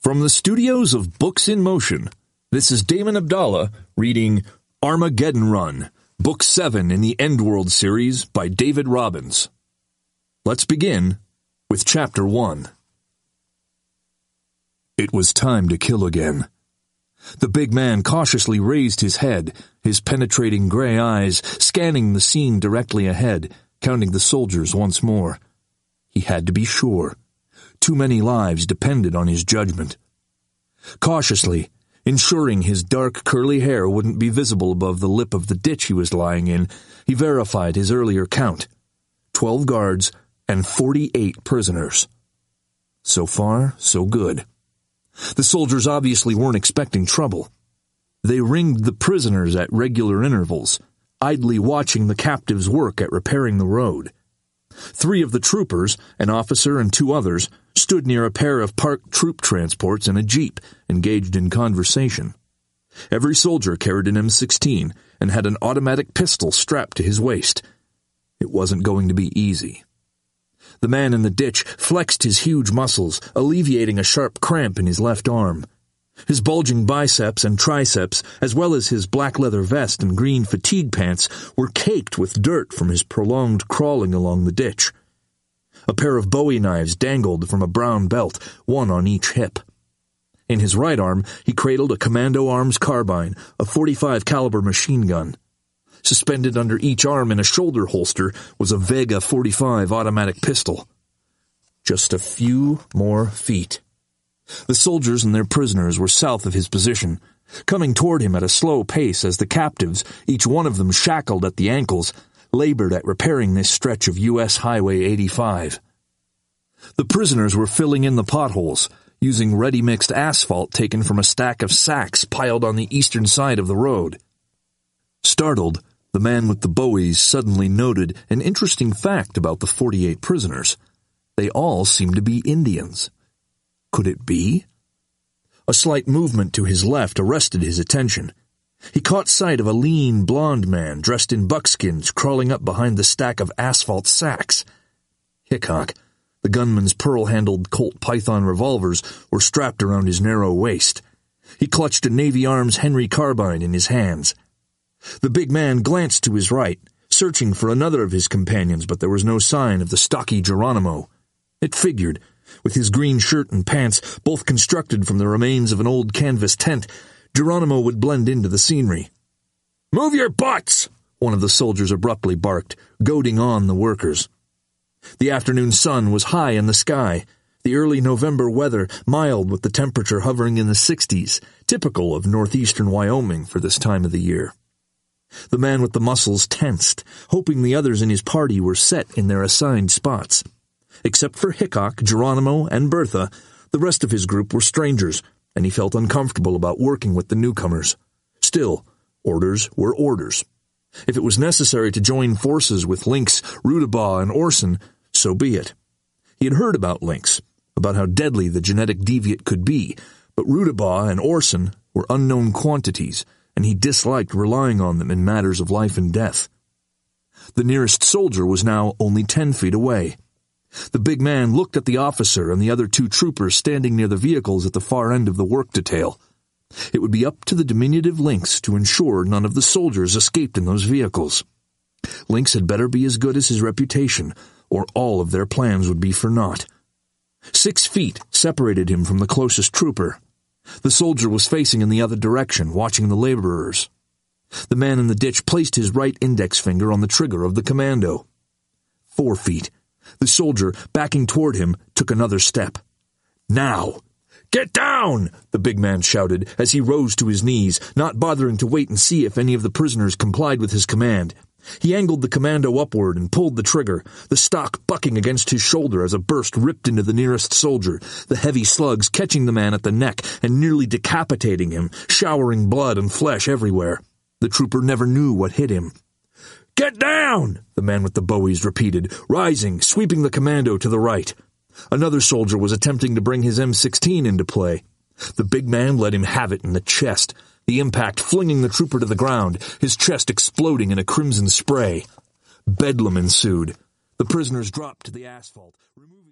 From the studios of Books in Motion, this is Damon Abdallah reading Armageddon Run, Book 7 in the Endworld series by David Robbins. Let's begin with Chapter 1. It was time to kill again. The big man cautiously raised his head, his penetrating gray eyes scanning the scene directly ahead, counting the soldiers once more. He had to be sure. Too many lives depended on his judgment. Cautiously, ensuring his dark curly hair wouldn't be visible above the lip of the ditch he was lying in, he verified his earlier count. 12 guards and 48 prisoners. So far, so good. The soldiers obviously weren't expecting trouble. They ringed the prisoners at regular intervals, idly watching the captives work at repairing the road. 3 of the troopers, an officer and 2 others, stood near a pair of parked troop transports and a jeep, engaged in conversation. Every soldier carried an M16 and had an automatic pistol strapped to his waist. It wasn't going to be easy. The man in the ditch flexed his huge muscles, alleviating a sharp cramp in his left arm. His bulging biceps and triceps, as well as his black leather vest and green fatigue pants, were caked with dirt from his prolonged crawling along the ditch. A pair of Bowie knives dangled from a brown belt, one on each hip. In his right arm, he cradled a Commando Arms carbine, a .45 caliber machine gun. Suspended under each arm in a shoulder holster was a Vega 45 automatic pistol. Just a few more feet. The soldiers and their prisoners were south of his position, coming toward him at a slow pace as the captives, each one of them shackled at the ankles, labored at repairing this stretch of U.S. Highway 85. The prisoners were filling in the potholes, using ready-mixed asphalt taken from a stack of sacks piled on the eastern side of the road. Startled, the man with the Bowies suddenly noted an interesting fact about the 48 prisoners. They all seemed to be Indians. Could it be? A slight movement to his left arrested his attention. He caught sight of a lean, blond man dressed in buckskins crawling up behind the stack of asphalt sacks. Hickok, the gunman's pearl-handled Colt Python revolvers, were strapped around his narrow waist. He clutched a Navy Arms Henry carbine in his hands. The big man glanced to his right, searching for another of his companions, but there was no sign of the stocky Geronimo. It figured. With his green shirt and pants, both constructed from the remains of an old canvas tent, Geronimo would blend into the scenery. "Move your butts!" one of the soldiers abruptly barked, goading on the workers. The afternoon sun was high in the sky, the early November weather mild with the temperature hovering in the 60s, typical of northeastern Wyoming for this time of the year. The man with the muscles tensed, hoping the others in his party were set in their assigned spots. Except for Hickok, Geronimo, and Bertha, the rest of his group were strangers, and he felt uncomfortable about working with the newcomers. Still, orders were orders. If it was necessary to join forces with Lynx, Rudabaugh, and Orson, so be it. He had heard about Lynx, about how deadly the genetic deviate could be, but Rudabaugh and Orson were unknown quantities, and he disliked relying on them in matters of life and death. The nearest soldier was now only 10 feet away. The big man looked at the officer and the other 2 troopers standing near the vehicles at the far end of the work detail. It would be up to the diminutive Lynx to ensure none of the soldiers escaped in those vehicles. Lynx had better be as good as his reputation, or all of their plans would be for naught. 6 feet separated him from the closest trooper. The soldier was facing in the other direction, watching the laborers. The man in the ditch placed his right index finger on the trigger of the Commando. 4 feet. The soldier, backing toward him, took another step. "Now!" "Get down!" the big man shouted as he rose to his knees, not bothering to wait and see if any of the prisoners complied with his command. He angled the Commando upward and pulled the trigger, the stock bucking against his shoulder as a burst ripped into the nearest soldier, the heavy slugs catching the man at the neck and nearly decapitating him, showering blood and flesh everywhere. The trooper never knew what hit him. "Get down!" the man with the Bowies repeated, rising, sweeping the Commando to the right. Another soldier was attempting to bring his M16 into play. The big man let him have it in the chest, the impact flinging the trooper to the ground, his chest exploding in a crimson spray. Bedlam ensued. The prisoners dropped to the asphalt.